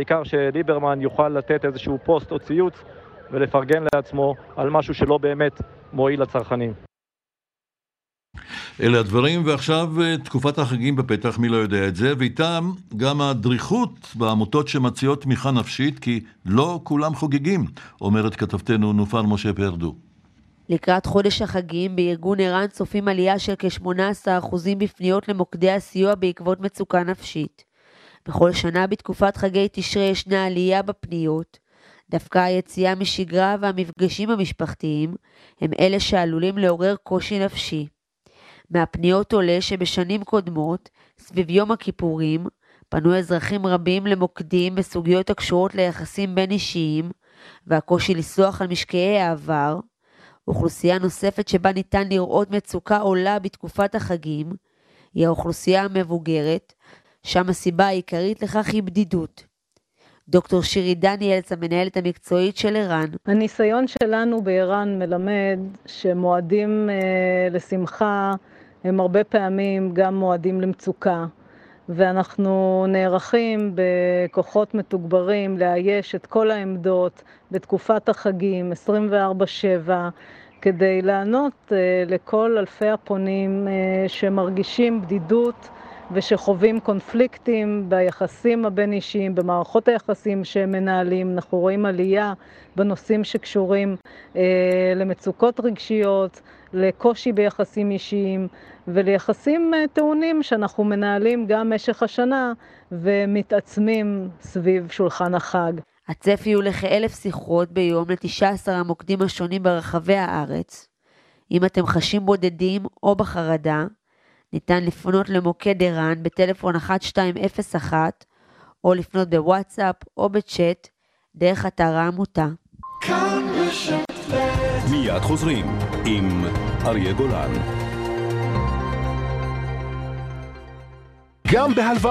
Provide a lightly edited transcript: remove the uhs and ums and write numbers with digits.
בעיקר שליברמן יוכל לתת איזשהו פוסט או ציוץ ולפרגן לעצמו על משהו שלא באמת מועיל לצרכנים. אלה הדברים, ועכשיו תקופת החגים בפתח, מי לא יודע את זה, ואיתם גם הדריכות בעמותות שמציעות תמיכה נפשית, כי לא כולם חוגגים, אומרת כתבתנו נופר משה פרדו. לקראת חודש החגים, בארגון ערן צופים עלייה של כ-18% בפניות למוקדי הסיוע בעקבות מצוקה נפשית. בכל שנה בתקופת חגי תשרי ישנה עלייה בפניות. דווקא היציאה משגרה והמפגשים המשפחתיים הם אלה שעלולים לעורר קושי נפשי. מהפניות עולה שבשנים קודמות, סביב יום הכיפורים, פנו אזרחים רבים למוקדים בסוגיות הקשורות ליחסים בין אישיים, והקושי לסלוח על משקעי העבר. אוכלוסייה נוספת שבה ניתן לראות מצוקה עולה בתקופת החגים, היא האוכלוסייה המבוגרת, שם הסיבה העיקרית לכך היא בדידות. דוקטור שירי דניאלס, המנהלת המקצועית של ערן. הניסיון שלנו בערן מלמד שמועדים לשמחה הם הרבה פעמים גם מועדים למצוקה, ואנחנו נערכים בכוחות מתוגברים לאייש את כל העמדות בתקופת החגים 24/7, כדי לענות לכל אלפי הפונים שמרגישים בדידות ושחווים קונפליקטים ביחסים הבין אישיים, במערכות היחסים שהם מנהלים. אנחנו רואים עלייה בנושאים שקשורים למצוקות רגשיות, לקושי ביחסים אישיים וליחסים טעונים שאנחנו מנהלים גם משך השנה ומתעצמים סביב שולחן החג. הצפי הוא לכ-1,000 שיחות ביום ל-19 המוקדים השונים ברחבי הארץ. אם אתם חשים בודדים או בחרדה, ניתן לפנות למוקד ערן בטלפון 1201, או לפנות בוואטסאפ או בצ'אט דרך אתר העמותה. מיד חוזרים עם אריה גולן. גם בהלוואה